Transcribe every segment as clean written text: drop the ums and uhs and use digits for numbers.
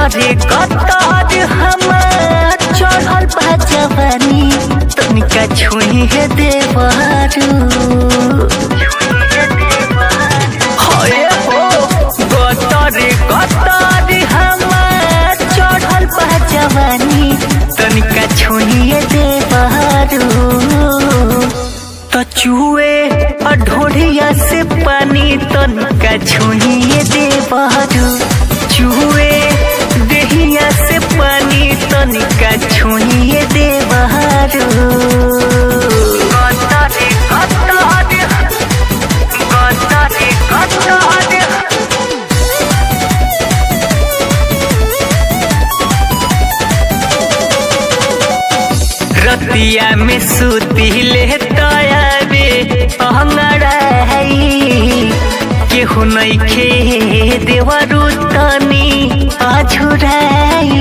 गतरे गतर हमार चढ़ल बा जवानी तनिका छुइहे देवरू हरे हो गतरे गतर हमार चढ़ल बा जवानी तनिका छुइहे देवरू तो चुए ढोढ़िया से पानी तनिका छुइहे देवरू चुए देहिया से पानी तनिका छुइहे देवरू गतरे गतर रतिया में सुती ले तयाबे अंगड़ाई केहू नइखे देवरू तनी आझुराई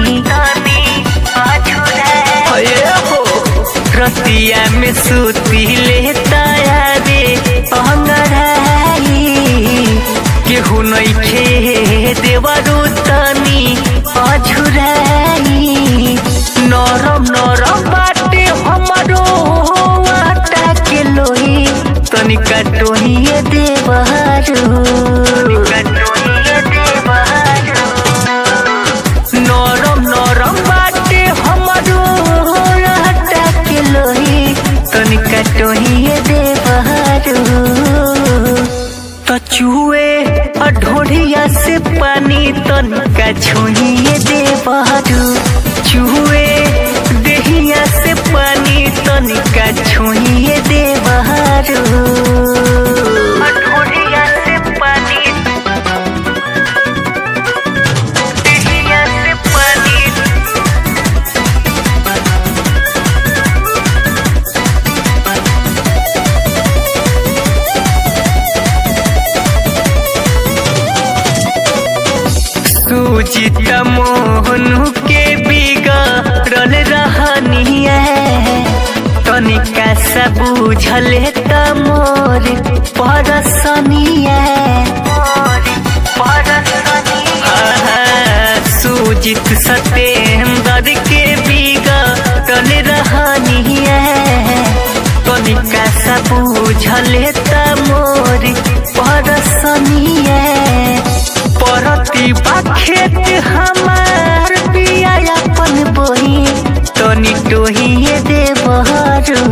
हो रतिया में सुती ले तयाबे अंगड़ाई केहू नइखे देवरू तनी आझुराई नरम नरम बाटे हमारो आटा के लोही तनिका टोहिए देवरू नरम नरम बाटे हमारो आटा के लोही तनिका टोहिए देवरू तो चुए ढोढ़िया से पानी तनिका छुइहे देवरू चुए देहिया से पानी तनिका छुइहे देवरू ढोढ़िया से पानी देहिया से पानी सुजित मोहनु के बिगड़ल रहनिया तनिका सा बुझल त मोर परसनिया सुजित सतेंद्र के बिगड़ल रहनिया तनिका सा बुझल त मोर परसनिया परती बा खेत हमार बिया अपन बोही तनी टोहिए देवरू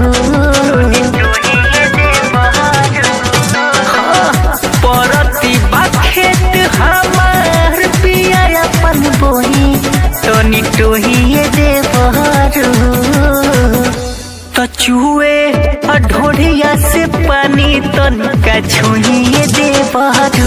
परती बा खेत हमार बिया अपन बोही तनी टोहिए देवरू तो चुए ढोढ़िया से पानी तनिका छुइहे देवरू